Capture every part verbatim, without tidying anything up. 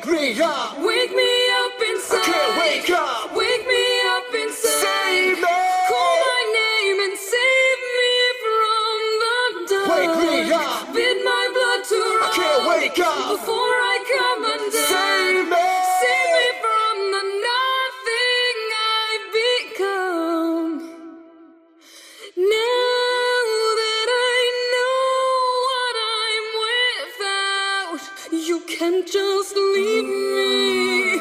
Wake me up. Wake me up inside. I can't wake up. Wake me up inside. Save me. Call my name and save me from the dark. Wake me up. Bid my blood to run. I can't wake up. Before I come undone. Save me. Save me from the nothing I've become. Now that I know what I'm without, you can't just leave me.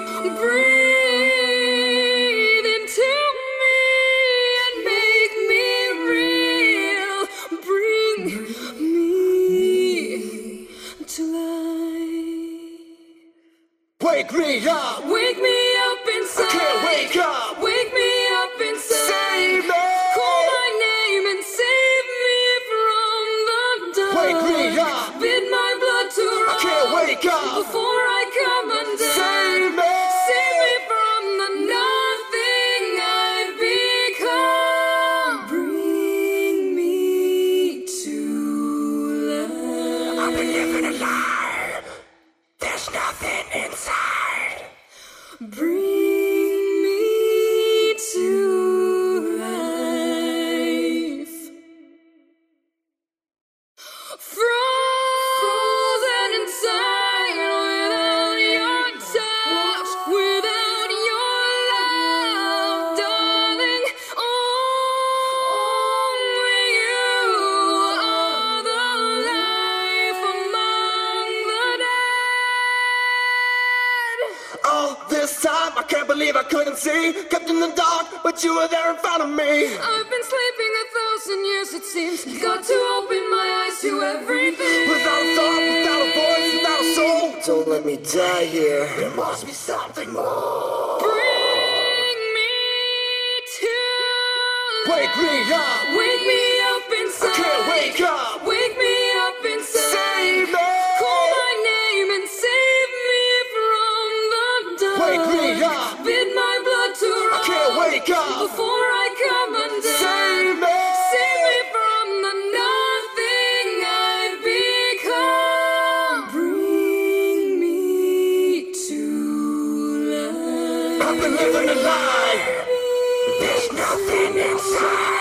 Breathe into me and make me real. Bring me to life. Wake me up. Wake me up inside. I can't wake up. Wake me up inside. Save me. Call my name and save me from the dark. Wake me up. Bid my blood to run. I can't wake up. Before I come undone. Save me. Save me from the nothing I've become. Bring me to life. I've been living a lie. There's nothing inside. Bring me to life. Frozen inside without your touch, without your love, darling. Only you are the life among the dead. All this time, I can't believe I couldn't see. Kept in the dark, but you were there in front of me. I've been sleeping a thousand years, it seems. Got to open my eyes to everything. Without a thought, without a voice, without a soul. Don't let me die here. There must be something more. Bring me to Wake me life. up. Wake me up inside. I can't wake up. Wake me up inside. Save me. Call my name and save me from the dark. Wake me up. Bid my blood to run. I can't wake up. Before I come undone. Save me. Save me from the nothing I've become. Bring me to life. I've been living a lie. There's nothing inside.